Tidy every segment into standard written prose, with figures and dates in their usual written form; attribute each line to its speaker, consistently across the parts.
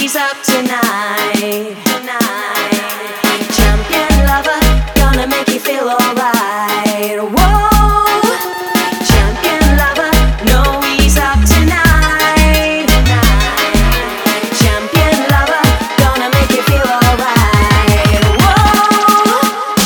Speaker 1: ease up tonight. Champion lover, gonna make you feel alright. Whoa, champion lover, no ease up tonight. Champion lover, gonna make you feel alright. Whoa.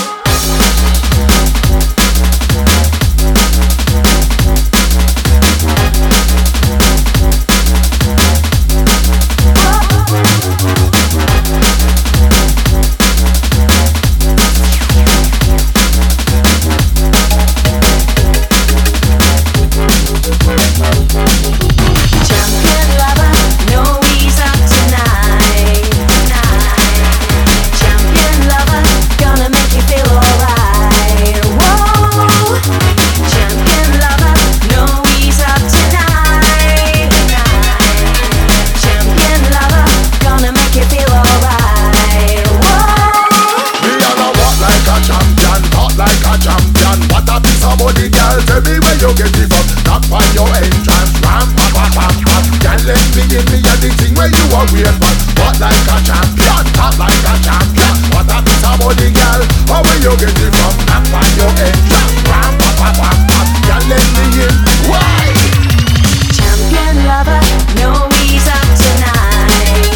Speaker 2: Tell me where you get it from. Knock on your entrance, ram, pa pa pa pa. Can't let me in me and the thing where you are weird for. Walk like a champion, talk like a champion. What a piece of body, girl. How where you get it from? Knock on your entrance, ram, pa pa pa pa. Can't let me in. Why?
Speaker 1: Champion lover, no ease up tonight.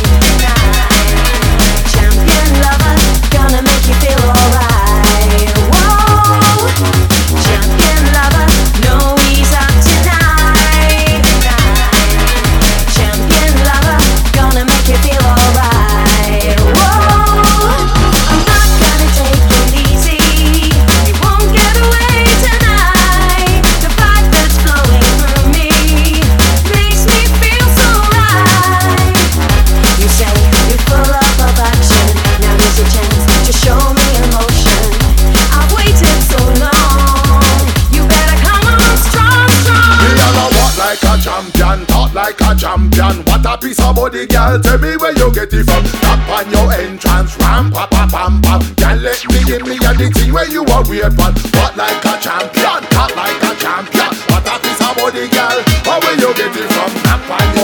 Speaker 1: Champion lover, gonna make you feel alright. Whoa, champion lover, no ease up tonight. Champion lover, gonna make you feel alright. Whoa, I'm not gonna take it easy. You won't get away tonight. The vibe that's flowing through me makes me feel so right. You say you're full up of action. Now here's a chance to show me emotion. I've waited so long. You better come on strong, strong.
Speaker 2: Me a walk like a champion, talk like a champion. What a piece of body, girl. Tell me where you get it from. Tap on your entrance, ram, pa pa pam pam. Can't let me in me and the thing where you are weird one. Walk like a champion, talk like a champion. What a piece of body, girl. How where you get it from? Tap on